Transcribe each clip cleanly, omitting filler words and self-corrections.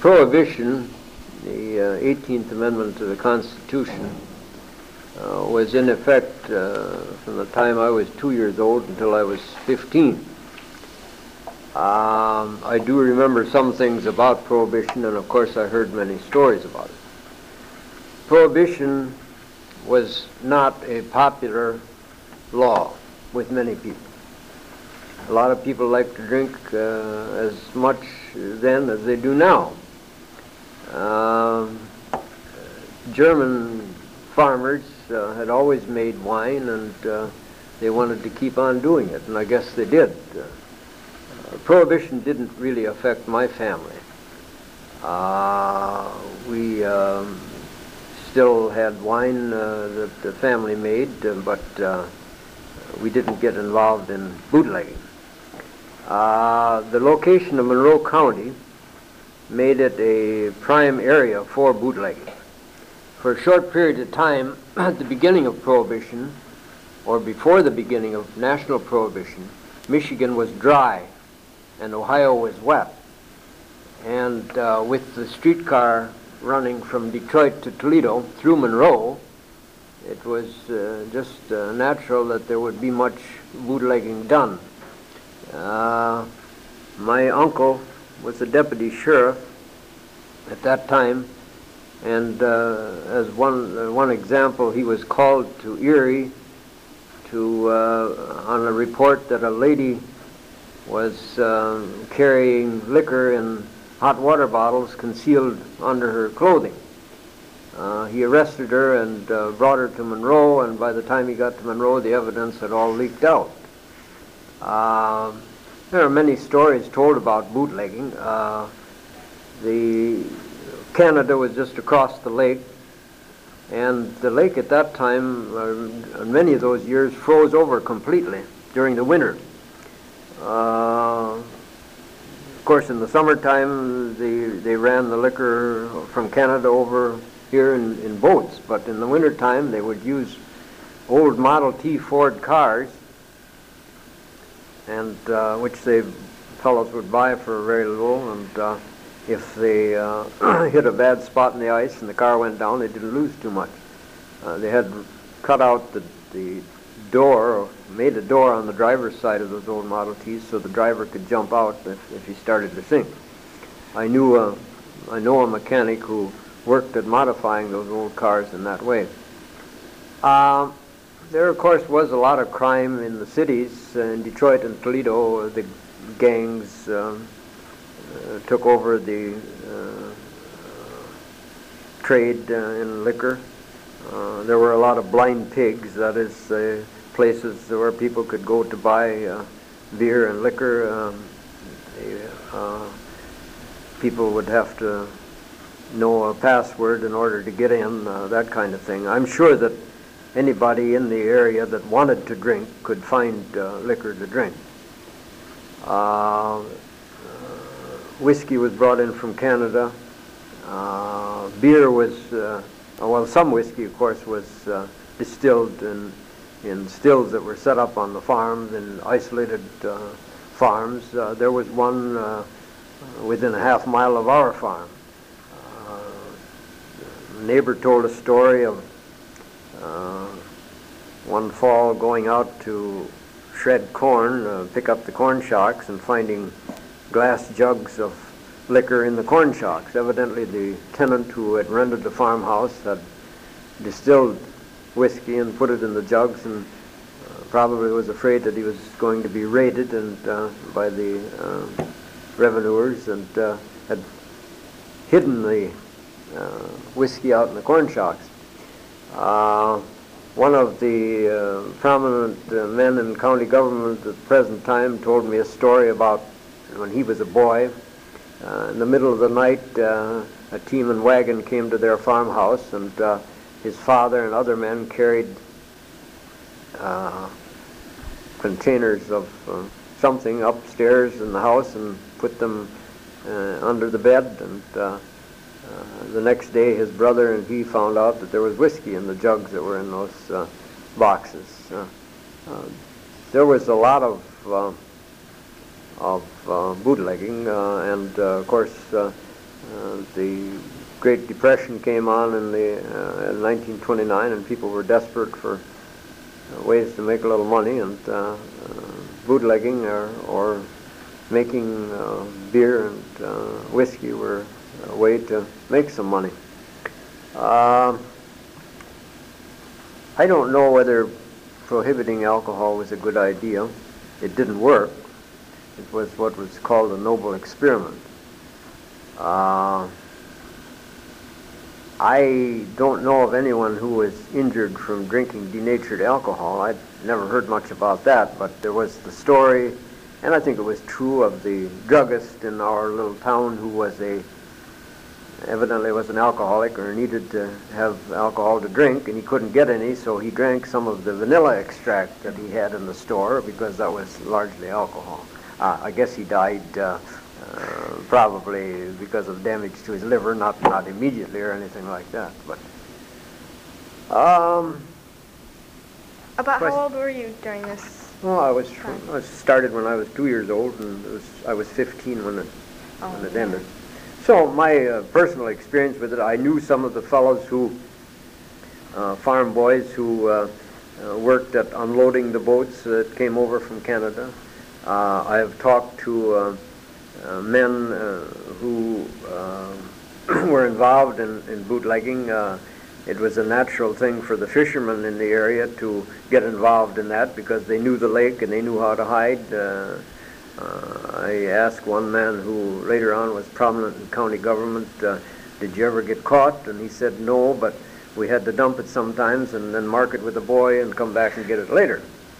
Prohibition, the 18th Amendment to the Constitution, was in effect from the time I was 2 years old until I was 15. I do remember some things about Prohibition, and of course I heard many stories about it. Prohibition was not a popular law with many people. A lot of people like to drink as much then as they do now. German farmers had always made wine, and they wanted to keep on doing it, and I guess they did. Prohibition didn't really affect my family. We still had wine that the family made, but we didn't get involved in bootlegging. The location of Monroe County made it a prime area for bootlegging. For a short period of time, at the beginning of Prohibition, or before the beginning of national Prohibition, Michigan was dry and Ohio was wet. And with the streetcar running from Detroit to Toledo through Monroe, it was just natural that there would be much bootlegging done. My uncle was the deputy sheriff at that time, and as one example, he was called to Erie to on a report that a lady was carrying liquor in hot water bottles concealed under her clothing. He arrested her and brought her to Monroe, and by the time he got to Monroe, the evidence had all leaked out. There are many stories told about bootlegging. Canada was just across the lake, and the lake at that time, many of those years, froze over completely during the winter. Of course, in the summertime, they ran the liquor from Canada over here in boats, but in the wintertime, they would use old Model T Ford cars, and which fellows would buy for very little, and if they hit a bad spot in the ice and the car went down, they didn't lose too much. They had cut out the door, or made a door on the driver's side of those old Model Ts so the driver could jump out if he started to sink. I know a mechanic who worked at modifying those old cars in that way. There, of course, was a lot of crime in the cities. In Detroit and Toledo, the gangs took over the trade in liquor. There were a lot of blind pigs, that is, places where people could go to buy beer and liquor. People would have to know a password in order to get in, that kind of thing. I'm sure that anybody in the area that wanted to drink could find liquor to drink. Whiskey was brought in from Canada. Beer was, well, some whiskey, of course, was distilled in stills that were set up on the farms, in isolated farms. There was one within a half mile of our farm. A neighbor told a story of one fall going out to shred corn, pick up the corn shocks, and finding glass jugs of liquor in the corn shocks. Evidently the tenant who had rented the farmhouse had distilled whiskey and put it in the jugs, and probably was afraid that he was going to be raided and by the revenuers, and had hidden the whiskey out in the corn shocks. One of the prominent men in county government at the present time told me a story about when he was a boy. In the middle of the night, a team and wagon came to their farmhouse, and his father and other men carried containers of something upstairs in the house and put them under the bed, and the next day his brother and he found out that there was whiskey in the jugs that were in those boxes. There was a lot of bootlegging, and of course The Great Depression came on in 1929, and people were desperate for ways to make a little money, and bootlegging or making beer and whiskey were a way to make some money. I don't know whether prohibiting alcohol was a good idea. It didn't work. It was what was called a noble experiment. I don't know of anyone who was injured from drinking denatured alcohol. I'd never heard much about that, but there was the story, and I think it was true, of the druggist in our little town who was evidently was an alcoholic or needed to have alcohol to drink, and he couldn't get any, so he drank some of the vanilla extract that he had in the store because that was largely alcohol. I guess he died probably because of damage to his liver, not immediately or anything like that. But about how old were you during this? Well, I started when I was 2 years old, and I was 15 when it ended. So my personal experience with it, I knew some of the fellows farm boys who worked at unloading the boats that came over from Canada. I have talked to men who were involved in bootlegging. It was a natural thing for the fishermen in the area to get involved in that because they knew the lake and they knew how to hide. I asked one man who later on was prominent in county government, did you ever get caught? And he said no, but we had to dump it sometimes and then mark it with a buoy and come back and get it later.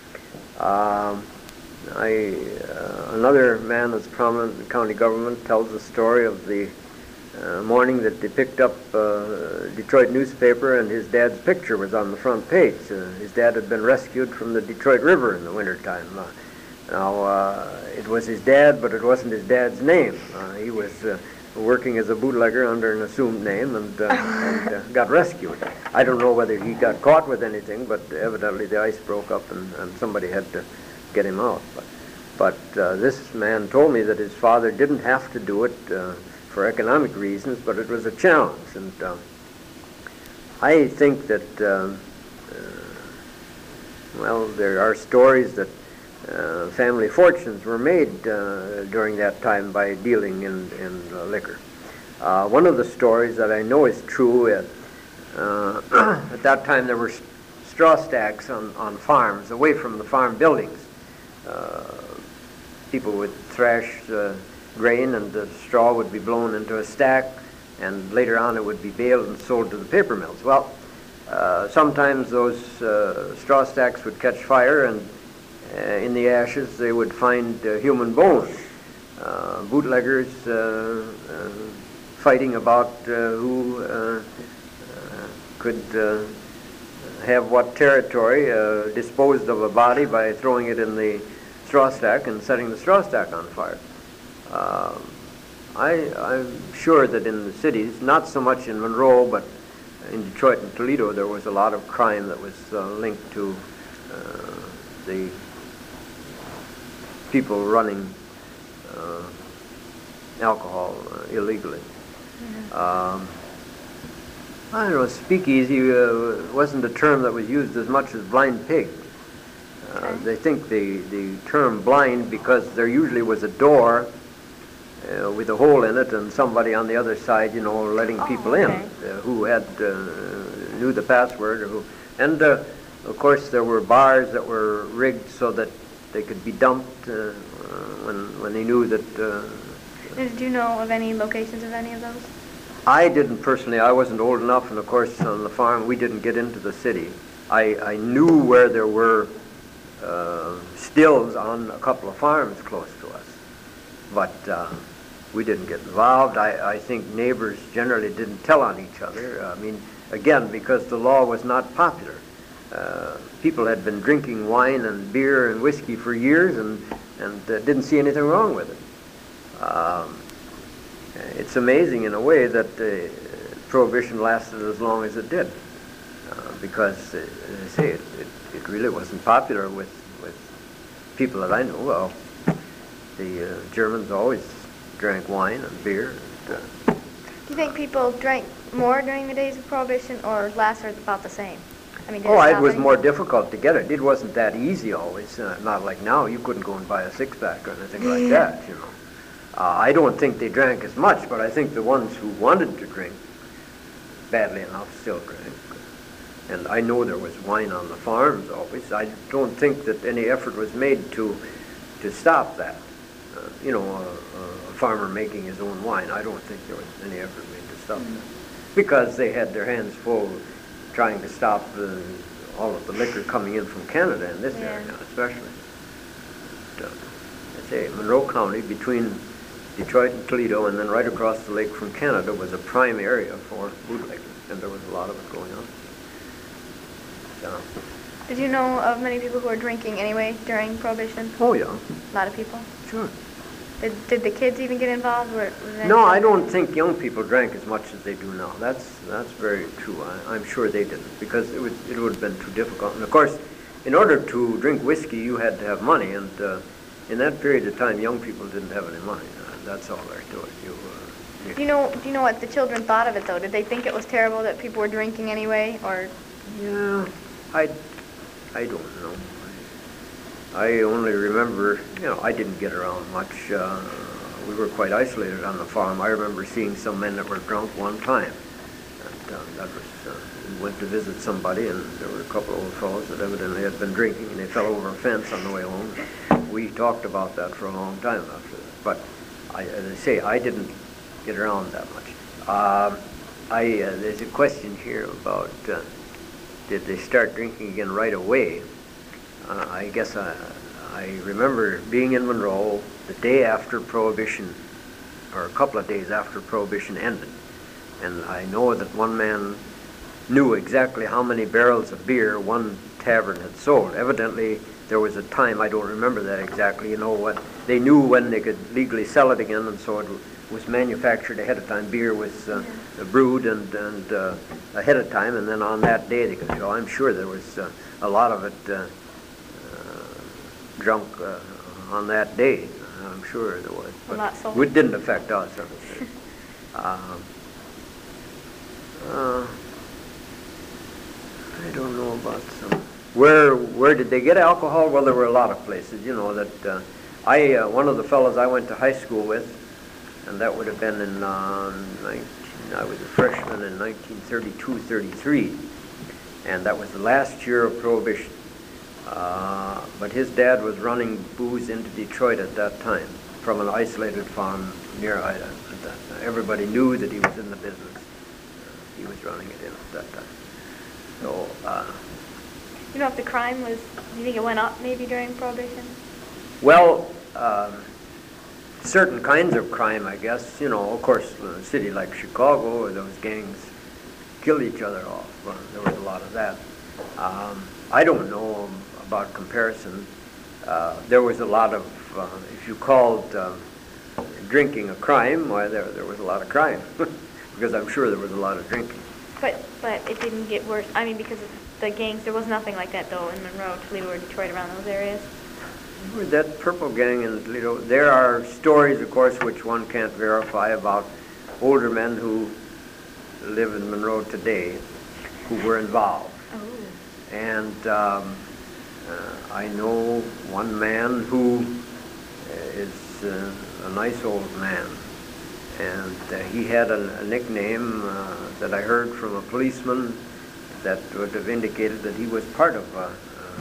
Another man that's prominent in county government tells the story of the morning that they picked up a Detroit newspaper and his dad's picture was on the front page. His dad had been rescued from the Detroit River in the wintertime. Now, it was his dad, but it wasn't his dad's name. He was working as a bootlegger under an assumed name and got rescued. I don't know whether he got caught with anything, but evidently the ice broke up and somebody had to get him out. But this man told me that his father didn't have to do it for economic reasons, but it was a challenge. And I think that, well, there are stories that family fortunes were made during that time by dealing in liquor. One of the stories that I know is true, at that time there were straw stacks on farms away from the farm buildings. People would thrash grain and the straw would be blown into a stack, and later on it would be baled and sold to the paper mills. Well, sometimes those straw stacks would catch fire, and in the ashes they would find human bones. Bootleggers fighting about who could have what territory, disposed of a body by throwing it in the straw stack and setting the straw stack on fire. I'm sure that in the cities, not so much in Monroe, but in Detroit and Toledo, there was a lot of crime that was linked to the people running alcohol illegally. Mm-hmm. I don't know, speakeasy wasn't a term that was used as much as blind pig. They think the term blind because there usually was a door with a hole in it and somebody on the other side, letting people in who had knew the password. And of course there were bars that were rigged so that they could be dumped when they knew that. Did you know of any locations of any of those? I didn't personally. I wasn't old enough, and of course on the farm we didn't get into the city. I knew where there were stills on a couple of farms close to us, but we didn't get involved. I think neighbors generally didn't tell on each other. I mean, again, because the law was not popular. People had been drinking wine and beer and whiskey for years and didn't see anything wrong with it. It's amazing in a way that Prohibition lasted as long as it did, because, as I say, it really wasn't popular with people that I know. Well, the Germans always drank wine and beer. And, you think people drank more during the days of Prohibition or less, or about the same? I mean, did Oh, it stop was any- more difficult to get it. It wasn't that easy always. Not like now. You couldn't go and buy a six-pack or anything like that, you know. I don't think they drank as much, but I think the ones who wanted to drink badly enough still drank. And I know there was wine on the farms always. I don't think that any effort was made to stop that. You know, a farmer making his own wine. I don't think there was any effort made to stop that. Because they had their hands full trying to stop all of the liquor coming in from Canada in this area especially. But, I say, Monroe County, between Detroit and Toledo, and then right across the lake from Canada, was a prime area for bootlegging, and there was a lot of it going on. So, Did you know of many people who were drinking anyway during Prohibition? oh yeah, A lot of people? sure. Did the kids even get involved? No, I don't think young people drank as much as they do now. That's very true. I'm sure they didn't, because it would have been too difficult. And of course, in order to drink whiskey, you had to have money, and in that period of time, young people didn't have any money. That's all there to it. Do you know what the children thought of it though? Did they think it was terrible that people were drinking anyway, or? Yeah, I don't know. I only remember, you know, I didn't get around much. We were quite isolated on the farm. I remember seeing some men that were drunk one time. That was, we went to visit somebody, and there were a couple of old fellows that evidently had been drinking, and they fell over a fence on the way home. We talked about that for a long time after that. But as I say, I didn't get around that much. There's a question here about did they start drinking again right away? I guess I remember being in Monroe the day after Prohibition, or a couple of days after Prohibition ended. And I know that one man knew exactly how many barrels of beer one tavern had sold. Evidently, there was a time, I don't remember that exactly, you know, what they knew when they could legally sell it again, and so it was manufactured ahead of time. Beer was brewed and ahead of time, and then on that day they could sell. I'm sure there was a lot of it drunk on that day. I'm sure there was. But not so. It didn't affect us. I don't know about some. Where did they get alcohol? Well, there were a lot of places. You know that one of the fellows I went to high school with, and that would have been in I was a freshman in 1932-33, and that was the last year of Prohibition. But his dad was running booze into Detroit at that time from an isolated farm near Ida. Everybody knew that he was in the business. He was running it in at that time. So, you know if the crime was, do you think it went up maybe during Prohibition? well, certain kinds of crime, I guess. You know, of course, in a city like Chicago, those gangs killed each other off. Well, there was a lot of that. I don't know about comparison. There was a lot of, if you called drinking a crime, why there was a lot of crime, because I'm sure there was a lot of drinking. But it didn't get worse. I mean, because of the gangs, there was nothing like that though in Monroe, Toledo, or Detroit, around those areas. With that purple gang in Toledo, there are stories, of course, which one can't verify about older men who live in Monroe today who were involved. Oh. And I know one man who is a nice old man, and he had a nickname that I heard from a policeman that would have indicated that he was part of a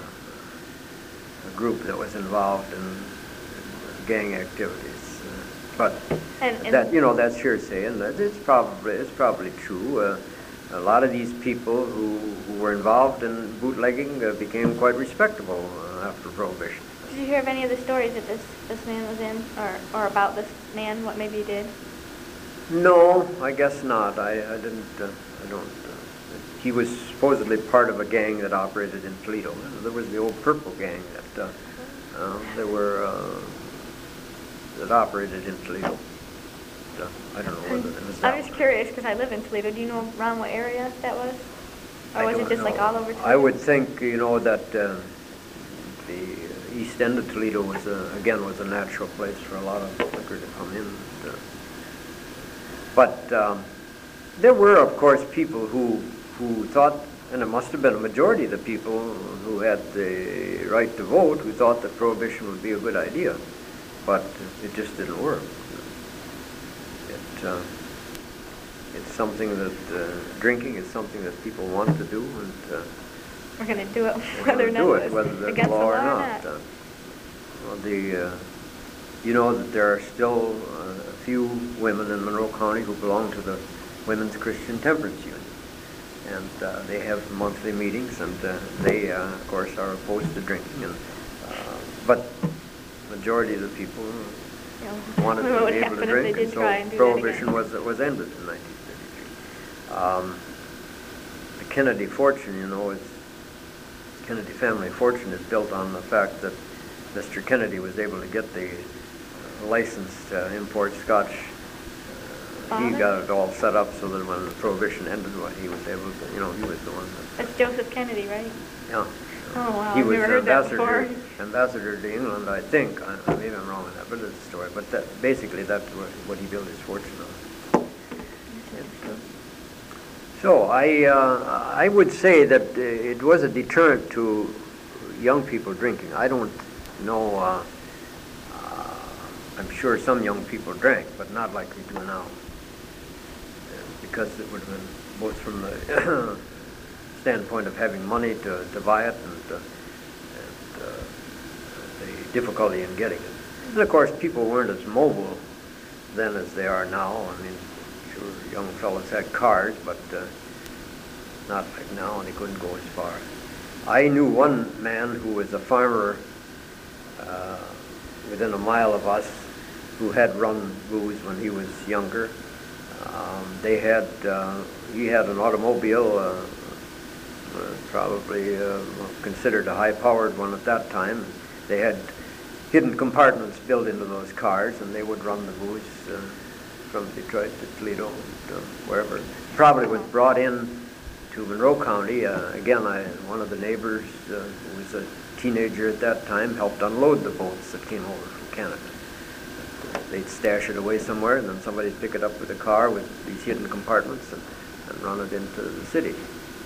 group that was involved in gang activities. But that, you know, that's hearsay, and it's probably true. A lot of these people who were involved in bootlegging became quite respectable after Prohibition. Did you hear of any of the stories that this man was in, or about this man, what maybe he did? No, I guess not. I didn't. I don't. He was supposedly part of a gang that operated in Toledo. There was the old Purple Gang that that operated in Toledo. I don't know whether it was that. I'm just curious because I live in Toledo. Do you know around what area that was? Or was it just like all over Toledo? I would think, you know, that the east end of Toledo was a natural place for a lot of liquor to come in. But There were, of course, people who thought, and it must have been a majority of the people who had the right to vote, who thought that prohibition would be a good idea, but it just didn't work. It's something that drinking is something that people want to do, and we're going to do it whether whether there's against law the or not. Well, you know that there are still a few women in Monroe County who belong to the Women's Christian Temperance Union, and they have monthly meetings, and they, of course, are opposed to drinking, and but majority of the people wanted to be able to drink, and so prohibition was ended in 1933. The Kennedy fortune, you know, Kennedy family fortune is built on the fact that Mr. Kennedy was able to get the license to import Scotch. He got it all set up so that when the prohibition ended, he was able to, you know, he was the one that... That's Joseph Kennedy, right? Yeah. Oh, wow. He was I've never heard that before. ambassador to England, I think. Maybe I'm wrong on that, but it's a story. But basically, that's what he built his fortune on. So I would say that it was a deterrent to young people drinking. I don't know. I'm sure some young people drank, but not like we do now. Because it would have been both from the standpoint of having money to buy it and the difficulty in getting it. And of course, people weren't as mobile then as they are now. I mean, sure, young fellows had cars, but not like now, and they couldn't go as far. I knew one man who was a farmer within a mile of us who had run booze when he was younger. He had an automobile, probably considered a high-powered one at that time. They had hidden compartments built into those cars, and they would run the booze from Detroit to Toledo, and, wherever. Probably was brought in to Monroe County. Again, one of the neighbors who was a teenager at that time helped unload the boats that came over from Canada. They'd stash it away somewhere, and then somebody'd pick it up with a car with these hidden compartments and run it into the city.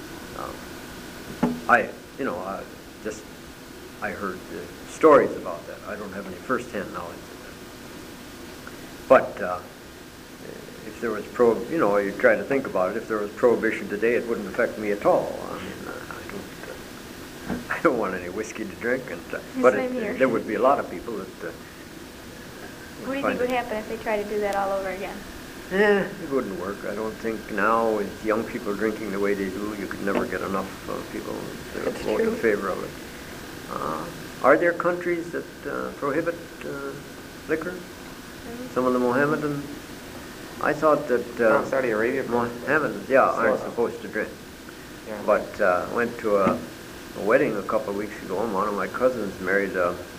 I heard stories about that. I don't have any first-hand knowledge of that. But if there was you try to think about it. If there was prohibition today, it wouldn't affect me at all. I mean, I don't want any whiskey to drink, but there would be a lot of people that. What do you think would happen if they try to do that all over again? It wouldn't work. I don't think now, with young people drinking the way they do, you could never get enough people to vote in favor of it. Are there countries that prohibit liquor? Some of the Mohammedan. I thought that Saudi Arabia. Mohammedans, aren't supposed to drink. Yeah. But went to a wedding a couple of weeks ago, and one of my cousins married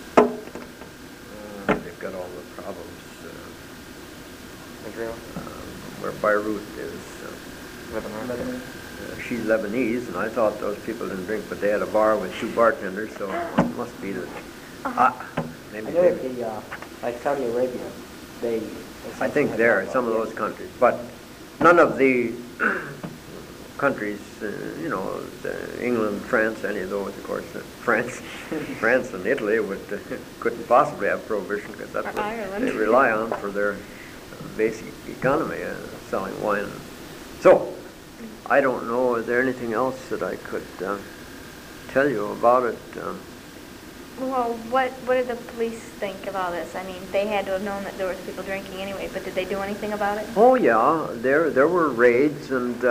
they've got all the problems. Israel? Where Beirut is. Lebanon? She's Lebanese, and I thought those people didn't drink, but they had a bar with 2 bartenders, so it must be that. Maybe. I know that like Saudi Arabia, they. I think there are some of those countries, but none of the countries, England, France, any of those, of course. France and Italy couldn't possibly have prohibition because that's what Ireland. they rely on for their basic economy, selling wine. So, I don't know. Is there anything else that I could tell you about it? Well, what did the police think of all this? I mean, they had to have known that there was people drinking anyway, but did they do anything about it? Oh yeah, there were raids and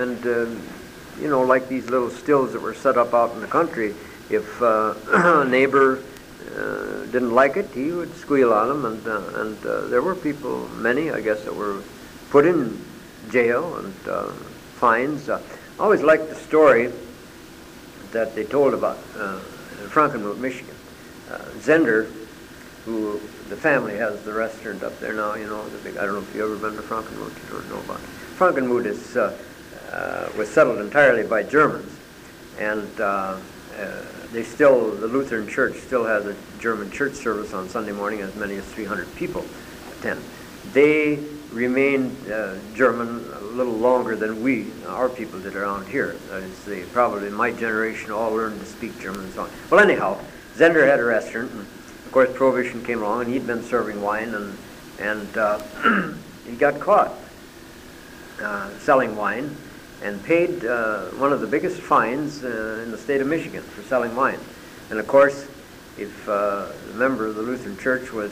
like these little stills that were set up out in the country. If a neighbor didn't like it, he would squeal on them, and there were people, many I guess, that were put in jail and fines. I always liked the story that they told about Frankenmuth, Michigan. Zender, who the family has the restaurant up there now, the big. I don't know if you've ever been to Frankenmuth. You don't know about it. Frankenmuth was settled entirely by Germans, and the Lutheran Church still has a German church service on Sunday morning. As many as 300 people attend. they remained German a little longer than our people did around here. That is, probably my generation all learned to speak German and so on. Well, anyhow, Zender had a restaurant, and of course Prohibition came along, and he'd been serving wine, and he got caught selling wine, and paid one of the biggest fines in the state of Michigan for selling wine. And of course, if a member of the Lutheran Church was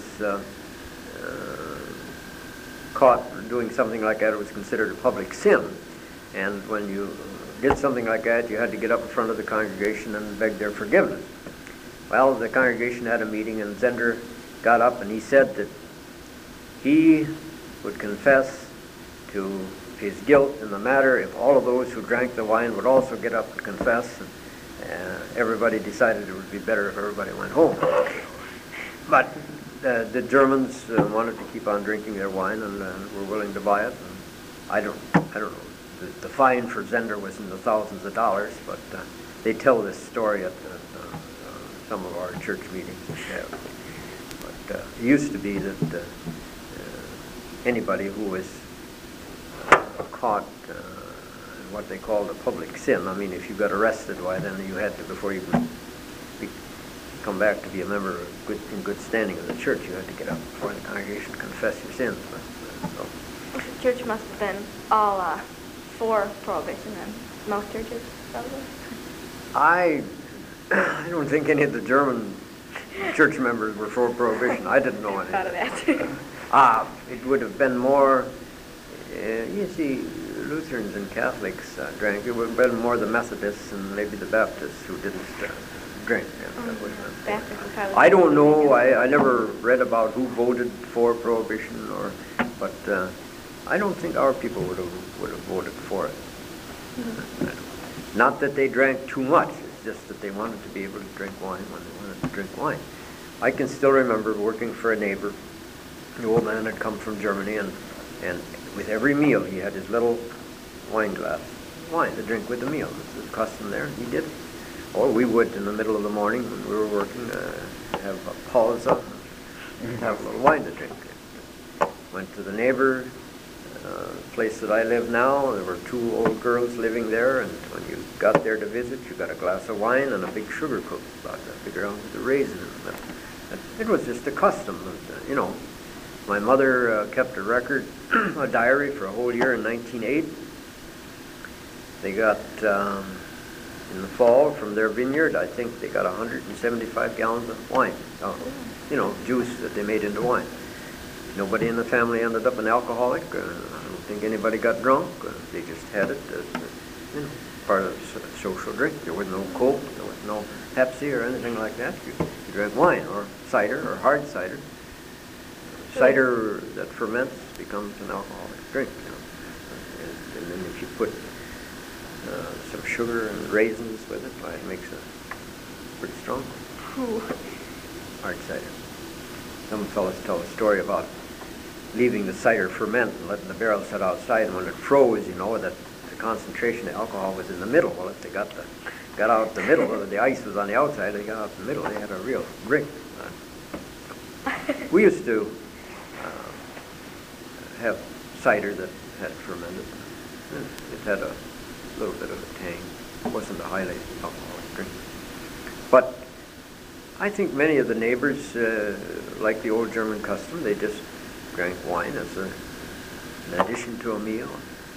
caught doing something like that, it was considered a public sin. And when you did something like that, you had to get up in front of the congregation and beg their forgiveness. Well, the congregation had a meeting, and Zender got up and he said that he would confess to his guilt in the matter if all of those who drank the wine would also get up and confess. And everybody decided it would be better if everybody went home. But the Germans wanted to keep on drinking their wine, and were willing to buy it. And I don't know. The fine for Zender was in the thousands of dollars, but they tell this story at some of our church meetings. But it used to be that anybody who was caught in what they called a public sin, I mean, if you got arrested, why then you had to, before you could come back to be a member in good standing of the church, you had to get up before the congregation and confess your sins. So. The church must have been all for Prohibition then. Most churches, probably. I don't think any of the German church members were for Prohibition. I didn't know anything. Thought of that. It would have been more, you see, Lutherans and Catholics drank. It would have been more the Methodists and maybe the Baptists who didn't drink. I don't know. I never read about who voted for Prohibition, but I don't think our people would have voted for it. Mm-hmm. Not that they drank too much. It's just that they wanted to be able to drink wine when they wanted to drink wine. I can still remember working for a neighbor. The old man had come from Germany, and with every meal he had his little wine glass, wine to drink with the meal. This was the custom there. He did. Or we would, in the middle of the morning when we were working, have a pause up and have a little wine to drink. Went to the neighbor place that I live now. There were 2 old girls living there, and when you got there to visit, you got a glass of wine and a big sugar cookie, about that big around with a raisin. It was just a custom. My mother kept a record, a diary for a whole year in 1908. They got, in the fall, from their vineyard, I think they got 175 gallons of wine, juice that they made into wine. Nobody in the family ended up an alcoholic. I don't think anybody got drunk. They just had it as part of the social drink. There was no Coke, there was no Pepsi or anything like that. You drank wine or cider or hard cider. Cider that ferments becomes an alcoholic drink. And then if you put some sugar and raisins with it, why, it makes it pretty strong. Hard cider. Some fellows tell a story about leaving the cider ferment and letting the barrel sit outside, and when it froze, that the concentration of alcohol was in the middle. Well, if they got out the middle, or the ice was on the outside, they got out the middle, they had a real drink. We used to have cider that had fermented. It had a little bit of a tang. It wasn't a highly alcoholic drink. But I think many of the neighbors, like the old German custom, they just drank wine as an addition to a meal.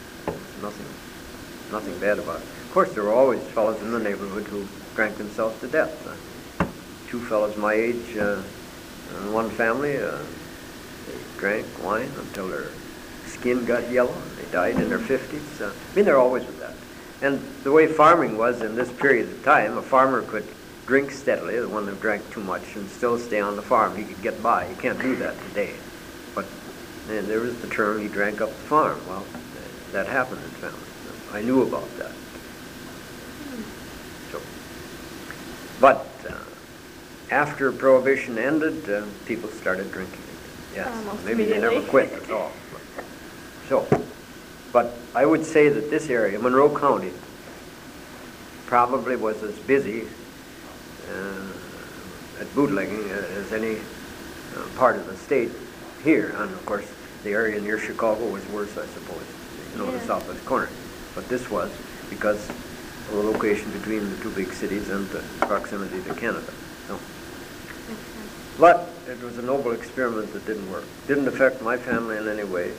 Nothing bad about it. Of course, there were always fellows in the neighborhood who drank themselves to death. 2 fellows my age in one family, they drank wine until their skin got yellow, and they died in their 50s. There always was that. And the way farming was in this period of time, a farmer could drink steadily, the one that drank too much, and still stay on the farm. He could get by. You can't do that today. But then there was the term, he drank up the farm. Well, that happened in families. I knew about that. So, but after Prohibition ended, people started drinking. Yes, almost maybe they never quit at all. But I would say that this area, Monroe County, probably was as busy at bootlegging as any part of the state here. And of course, the area near Chicago was worse, I suppose, the Yeah. southwest corner. But this was because of the location between the two big cities and the proximity to Canada. So. Makes sense. But it was a noble experiment that didn't work. Didn't affect my family in any way.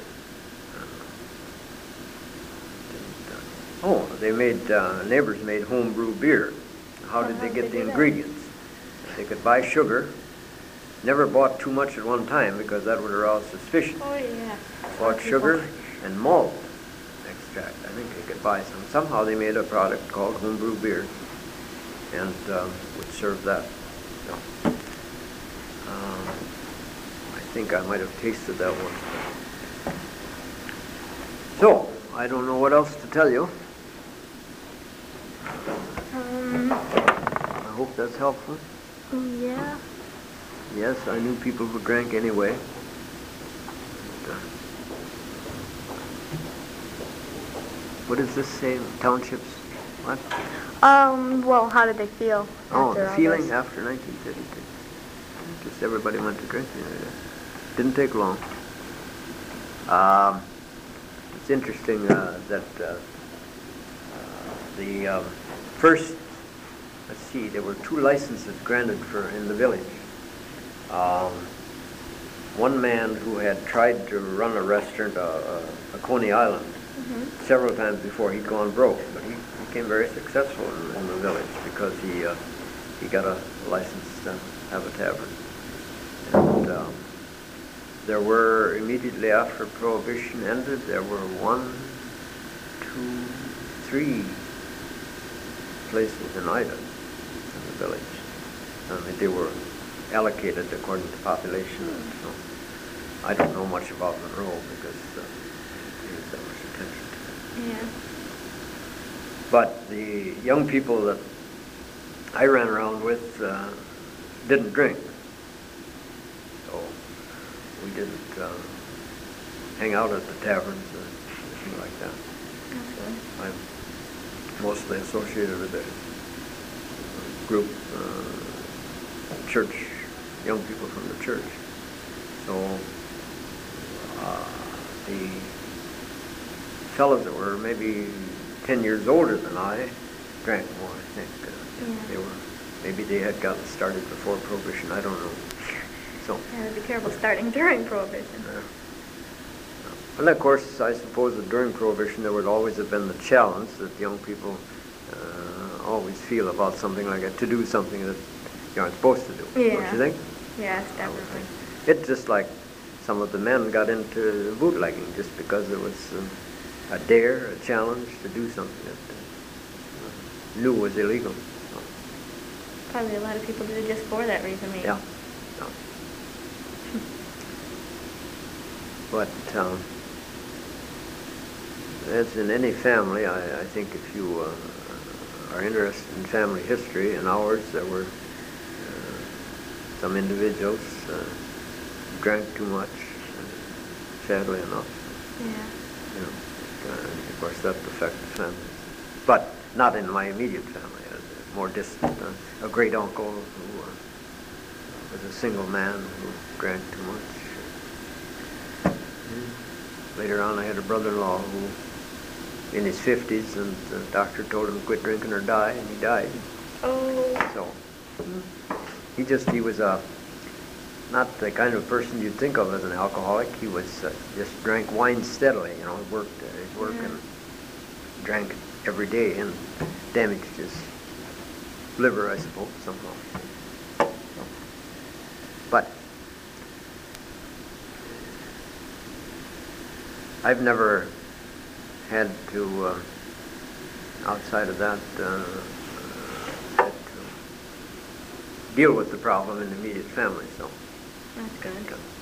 They made, neighbors made homebrew beer. How did How they did get they the do that? ingredients? They could buy sugar, never bought too much at one time because that would arouse suspicion. Oh, yeah. Bought sugar and malt extract. I think they could buy some. Somehow they made a product called homebrew beer and would serve that. So, I think I might have tasted that once. So, I don't know what else to tell you. I hope that's helpful. Yeah. Yes, I knew people who drank anyway. But, what does this say? Townships? What? Well, how did they feel Oh, after the all feeling this? after 1932. Just everybody went to drinking. Didn't take long. It's interesting that the first, let's see, there were 2 licenses granted in the village. One man who had tried to run a restaurant, a Coney Island, several times before, he'd gone broke, but he became very successful in the village because he got a license to have a tavern. And there were, immediately after Prohibition ended, there were 1, 2, 3 places in Ida, in the village. I mean, they were allocated according to population. So I don't know much about Monroe because I didn't pay that much attention to it. Yeah. But the young people that I ran around with didn't drink. So we didn't hang out at the taverns or anything like that. That's good. I'm mostly associated with a group, church, young people from the church. So the fellows that were maybe 10 years older than I drank more, I think. Maybe they had gotten started before Prohibition, I don't know. So. Yeah, it'd be terrible starting during Prohibition. And of course, I suppose that during Prohibition there would always have been the challenge that young people always feel about something like that, to do something that you aren't supposed to do. Yeah. Don't you think? Yes, definitely. It's just like some of the men got into bootlegging just because it was a dare, a challenge to do something that knew was illegal. So, Probably a lot of people do it just for that reason, maybe. yeah. But as in any family, I think if you are interested in family history, in ours there were some individuals who drank too much, sadly enough. Yeah. You know, of course that affected families. But not in my immediate family, more distant. A great uncle who was a single man who drank too much. Later on, I had a brother-in-law who, in his 50s, and the doctor told him to quit drinking or die, and he died. Oh. So, he was not the kind of person you'd think of as an alcoholic. He was just drank wine steadily, you know, worked at his work and drank every day and damaged his liver, I suppose, somehow. But I've never had to, outside of that, had to deal with the problem in the immediate family, so. That's good.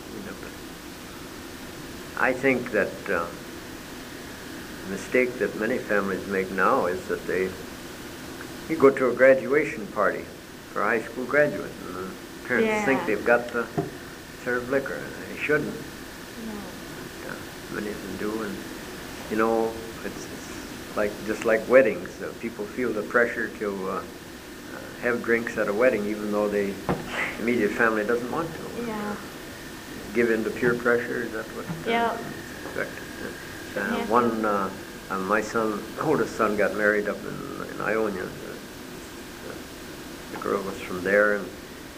I think that the mistake that many families make now is that you go to a graduation party for a high school graduate, and the parents think they've got to serve liquor, and they shouldn't. No. Many of them do, and you know, it's like just like weddings. People feel the pressure to have drinks at a wedding, even though the immediate family doesn't want to. Yeah. give in to peer pressure. Is that what? Yeah. Correct. Yeah. My oldest son, got married up in Ionia. The girl was from there, and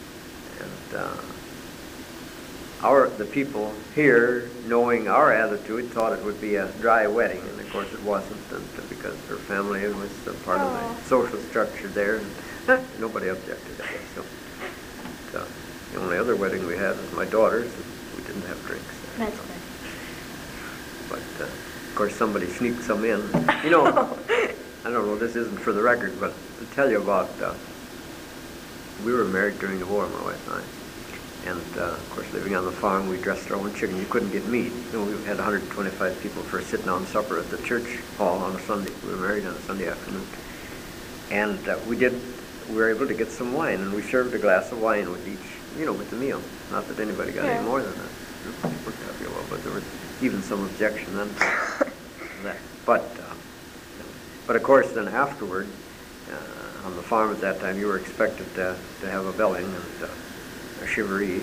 the people here, knowing our attitude, thought it would be a dry wedding, and of course it wasn't, and because her family was a part of the social structure there, and nobody objected, I guess. So, the only other wedding we had was my daughter's, and we didn't have drinks. That's good. But of course somebody sneaked some in. You know, I don't know, this isn't for the record, but I'll tell you about, we were married during the war, my wife and I. And of course, living on the farm, we dressed our own chicken. You couldn't get meat. You know, we had 125 people for a sit-down supper at the church hall on a Sunday. We were married on a Sunday afternoon. And we were able to get some wine, and we served a glass of wine with each, you know, with the meal. Not that anybody got any more than that. We were happy about it, but there was even some objection then to that. But of course, then afterward, on the farm at that time, you were expected to have a belling and a shivaree.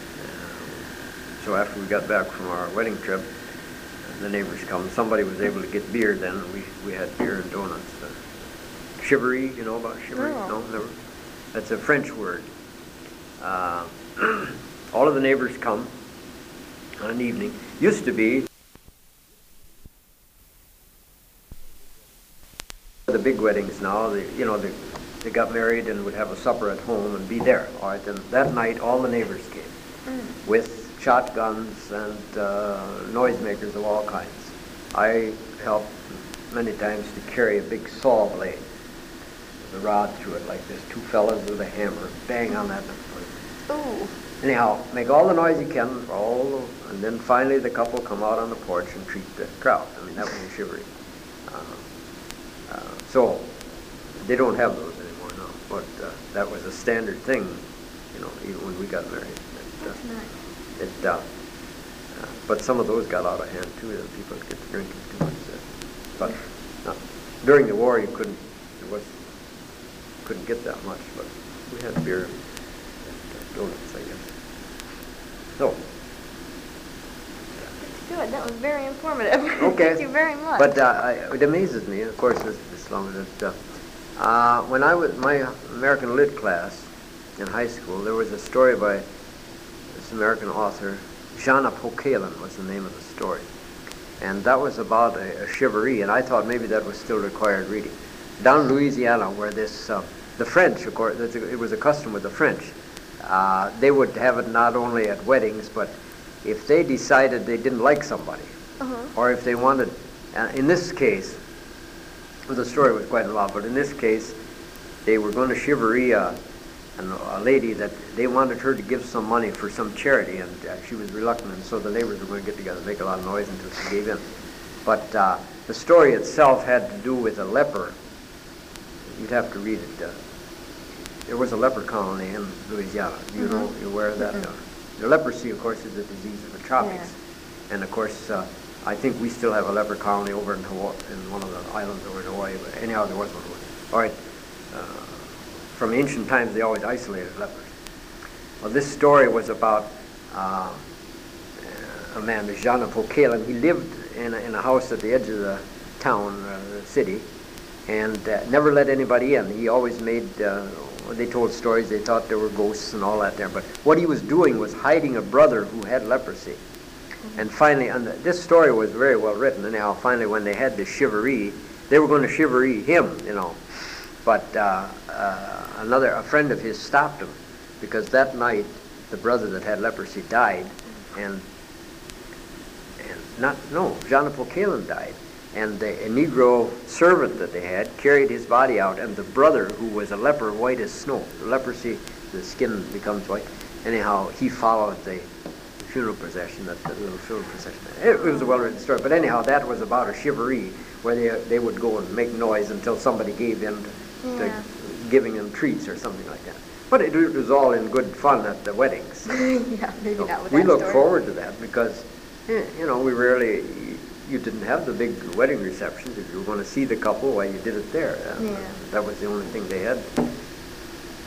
So after we got back from our wedding trip, the neighbors come. Somebody was able to get beer then, and we had beer and donuts. Shivaree, you know about shivaree? No, never. That's a French word. All of the neighbors come on an evening. Used to be the big weddings now. They got married and would have a supper at home and be there. All right, and that night all the neighbors came with shotguns and noisemakers of all kinds. I helped many times to carry a big saw blade, the rod through it like this. Two fellas with a hammer, bang on that. Ooh. Anyhow, make all the noise you can, and then finally the couple come out on the porch and treat the crowd. I mean, that was a shivaree. So they don't have those anymore now, but that was a standard thing, you know, even when we got married. That's nice. But some of those got out of hand too. People get to drinking too much. But during the war, you couldn't get that much. But we had beer and donuts, I guess. So. Good. That was very informative. Okay. Thank you very much. But it amazes me, of course, this long that when I was my American Lit class in high school, there was a story by this American author, Jana Pokalin was the name of the story, and that was about a shivaree, and I thought maybe that was still required reading. Down in Louisiana, where the French, of course, it was a custom with the French. They would have it not only at weddings, but if they decided they didn't like somebody, or if they wanted, in this case, well, the story was quite involved, but in this case, they were going to shivaree a lady that they wanted her to give some money for some charity, and she was reluctant, and so the neighbors were going to get together and make a lot of noise until she gave in. But the story itself had to do with a leper. You'd have to read it. There was a leper colony in Louisiana. You know, you're aware of that? The leprosy, of course, is a disease of the tropics. Yeah. And of course, I think we still have a leper colony over in Hawaii, in one of the islands over in Hawaii, but anyhow, there was one. All right. From ancient times, they always isolated lepers. Well, this story was about a man, Jana Pokalin. He lived in a house at the edge of the town, the city, and never let anybody in. He always made, they told stories, they thought there were ghosts and all that there, but what he was doing was hiding a brother who had leprosy. And finally, this story was very well written, and now finally when they had the shivaree, they were going to shivaree him, you know. But a friend of his stopped him, because that night the brother that had leprosy died, Jana Pokalin died. And a Negro servant that they had carried his body out, and the brother, who was a leper, white as snow. The leprosy, the skin becomes white. Anyhow, he followed the funeral procession, that little funeral procession. It was a well-written story. But anyhow, that was about a shivaree, where they would go and make noise until somebody gave in to giving them treats or something like that. But it was all in good fun at the weddings. Yeah, maybe so not with we that look story. forward to that because, you know, you didn't have the big wedding receptions. If you were going to see the couple, well, you did it there. That was the only thing they had.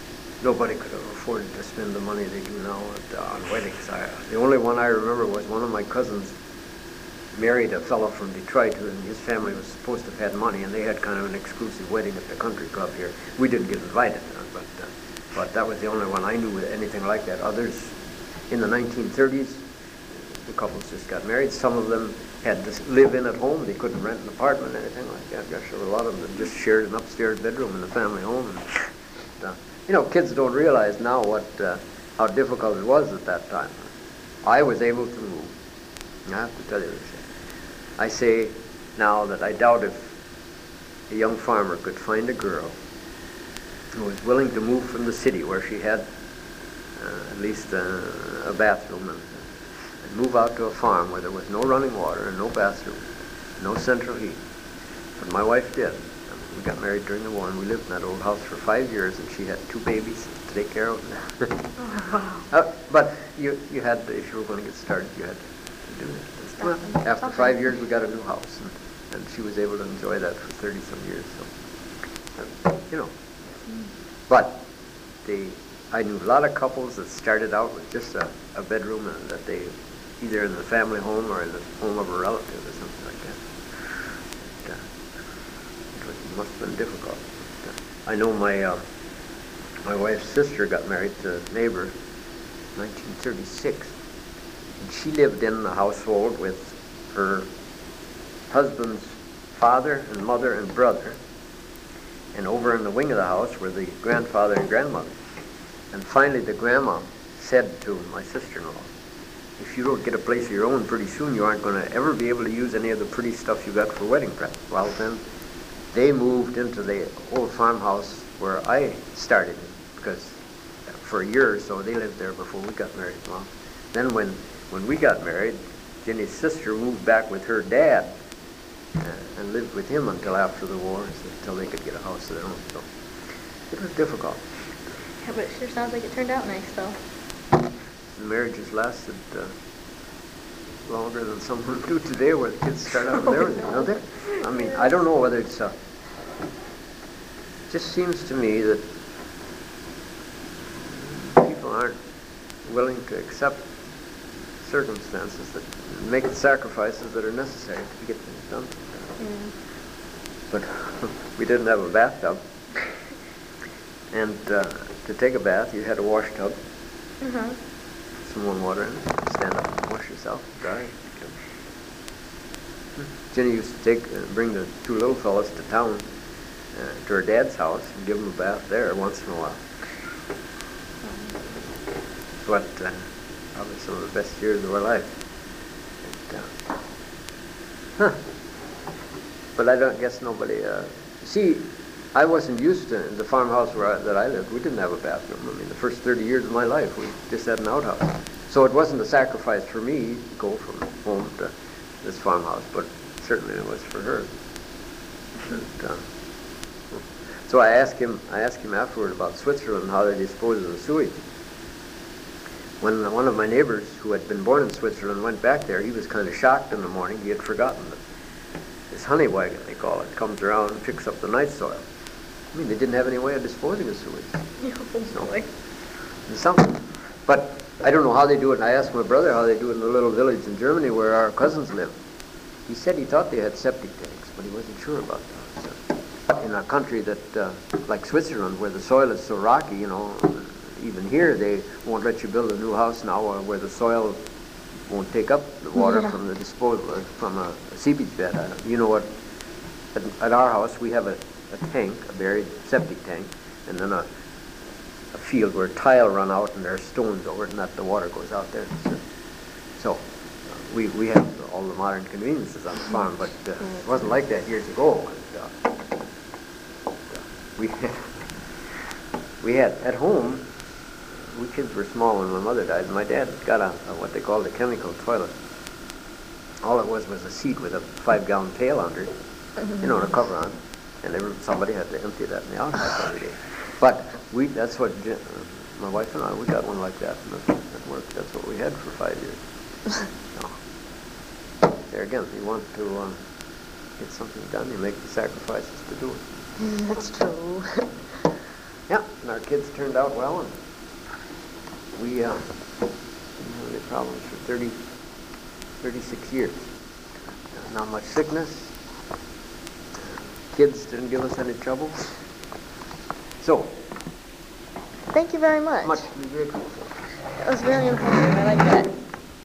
nobody could have afforded to spend the money they do now on weddings. The only one I remember was one of my cousins married a fellow from Detroit, and his family was supposed to have had money, and they had kind of an exclusive wedding at the country club here. We didn't get invited, but that was the only one I knew with anything like that. Others, in the 1930s, the couples just got married. Some of them had to live in at home. They couldn't rent an apartment or anything like that. Gosh, there were a lot of them that just shared an upstairs bedroom in the family home. And, you know, kids don't realize now how difficult it was at that time. I was able to move. I have to tell you this. I say now that I doubt if a young farmer could find a girl who was willing to move from the city where she had at least a bathroom and move out to a farm where there was no running water and no bathroom, no central heat. But my wife did. We got married during the war, and we lived in that old house for 5 years, and she had 2 babies to take care of. Oh, wow. But you had, if you were going to get started, you had to do it. Well, after 5 years, we got a new house, and she was able to enjoy that for 30-some years. So, you know. But I knew a lot of couples that started out with just a bedroom, and that they either in the family home or in the home of a relative or something like that. It must have been difficult. I know my wife's sister got married to a neighbor in 1936. And she lived in the household with her husband's father and mother and brother. And over in the wing of the house were the grandfather and grandmother. And finally the grandma said to my sister-in-law, if you don't get a place of your own pretty soon, you aren't going to ever be able to use any of the pretty stuff you got for wedding presents. Well, then they moved into the old farmhouse where I started, because for a year or so they lived there before we got married. Well, then when we got married, Jenny's sister moved back with her dad and lived with him until after the war, until they could get a house of their own. So it was difficult. Yeah, but it sure sounds like it turned out nice, though. The marriages lasted longer than some would do today, where the kids start out with everything, don't they? I mean, I don't know whether it's... it just seems to me that people aren't willing to accept circumstances that make the sacrifices that are necessary to get things done. But we didn't have a bathtub. And to take a bath, you had a wash tub. Some warm water in it. Stand up and wash yourself, dry. Jenny used to bring the 2 little fellas to town, to her dad's house, and give them a bath there once in a while. But probably some of the best years of our life. But I don't guess nobody. See, I wasn't used to the farmhouse that I lived. We didn't have a bathroom. I mean, the first 30 years of my life, we just had an outhouse. So it wasn't a sacrifice for me to go from home to this farmhouse, but certainly it was for her. And, so I asked him afterward about Switzerland and how they dispose of the sewage. When one of my neighbors, who had been born in Switzerland, went back there, he was kind of shocked in the morning. He had forgotten that this honey wagon, they call it, comes around and picks up the night soil. I mean, they didn't have any way of disposing of sewage. Oh, boy. It's something. But I don't know how they do it. And I asked my brother how they do it in the little village in Germany where our cousins live. He said he thought they had septic tanks, but he wasn't sure about that. So, in a country that, like Switzerland, where the soil is so rocky, you know, even here they won't let you build a new house now where the soil won't take up the water from the disposal, from a seepage bed. You know what? At our house we have a tank, a buried septic tank, and then a field where tile run out and there are stones over it, and that the water goes out there. So we have all the modern conveniences on the farm, but it wasn't like that years ago. We had at home. We kids were small when my mother died. My dad got a what they called a chemical toilet. All it was a seat with a 5-gallon pail under it, you know, and a cover on, and somebody had to empty that in the outhouse every day. But that's what my wife and I, we got one like that, and that worked. That's what we had for 5 years. So, there again, you want to get something done, you make the sacrifices to do it. That's true. Yeah, and our kids turned out well, and we didn't have any problems for 36 years. Not much sickness. Kids didn't give us any trouble. So, Thank you very much. much to be grateful for. That was very informative. I like that.